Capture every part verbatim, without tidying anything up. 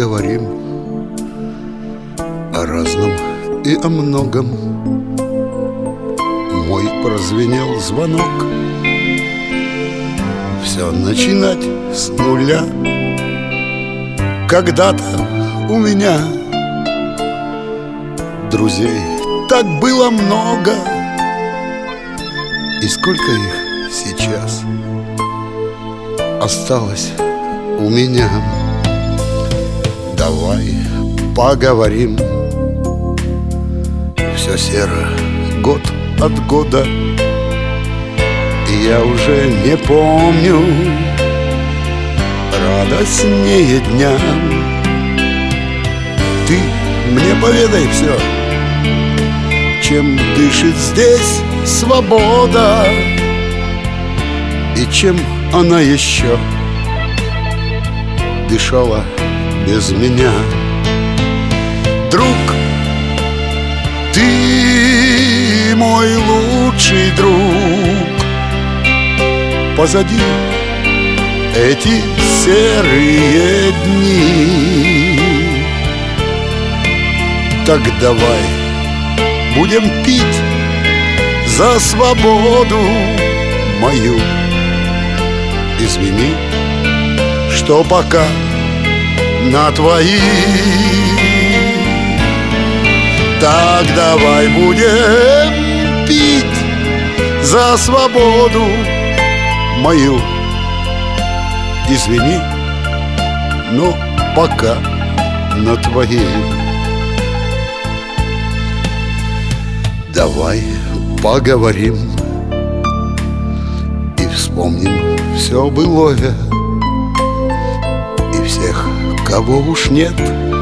поговорим о разном и о многом. Мой прозвенел звонок. Все начинать с нуля. Когда-то у меня друзей так было много, и сколько их сейчас осталось у меня. Давай поговорим. Все серо год от года, и я уже не помню радостнее дня. Ты мне поведай все, чем дышит здесь свобода, и чем она еще дышала без меня. Друг, ты мой лучший друг. Позади эти серые дни. Так давай будем пить за свободу мою. Извини, что пока на твои. Так давай будем пить за свободу мою. Извини, но пока на твоей. Давай поговорим и вспомним все былое, и всех, кого уж нет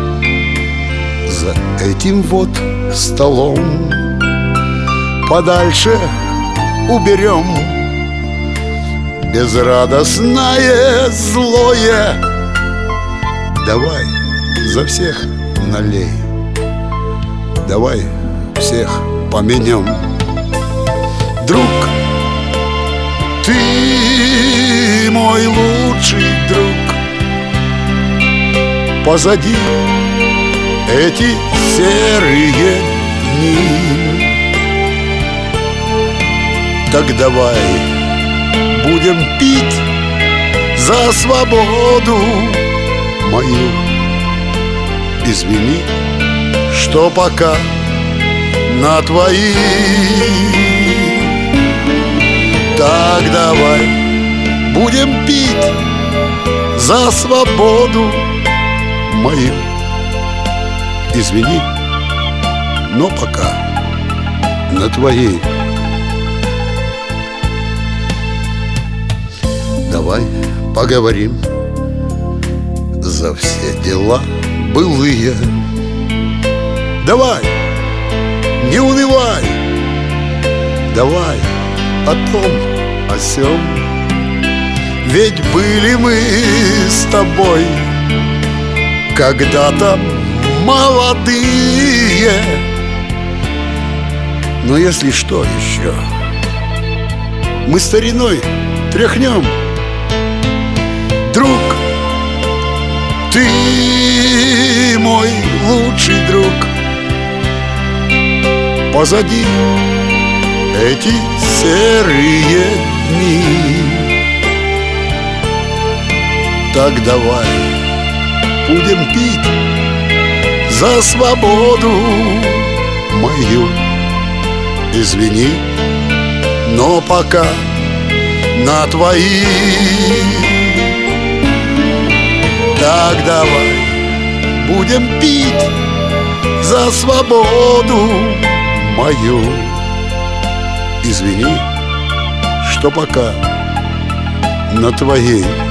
за этим вот столом. Подальше уберем безрадостное злое. Давай за всех налей, давай всех поменем. Друг, ты мой лучший друг. Позади эти серые дни. Так давай будем пить за свободу мою. Извини, что пока на твои. Так давай будем пить за свободу мою. Извини, но пока на твоей. Давай поговорим за все дела былые. Давай, не унывай. Давай о том, о сём. Ведь были мы с тобой когда-то молодые. Но если что еще, мы стариной тряхнем. Друг, ты мой лучший друг. Позади эти серые дни. Так давай будем пить за свободу мою. Извини, но пока на твои. Так давай будем пить за свободу мою. Извини, что пока на твоей.